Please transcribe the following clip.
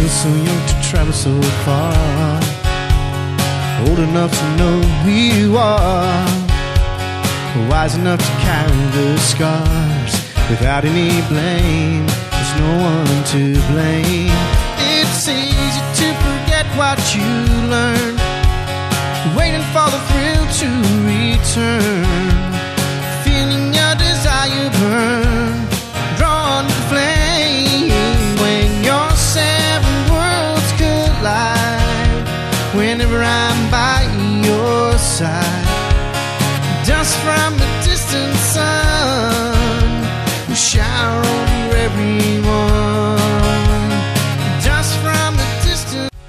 Still so young to travel so far, old enough to know who you are, wise enough to carry the scars without any blame. There's no one to blame. It's easy to forget what you learned, waiting for the thrill to return, feeling your desire burn, drawn to the flame when your seven worlds collide. Whenever I'm by your side, dust from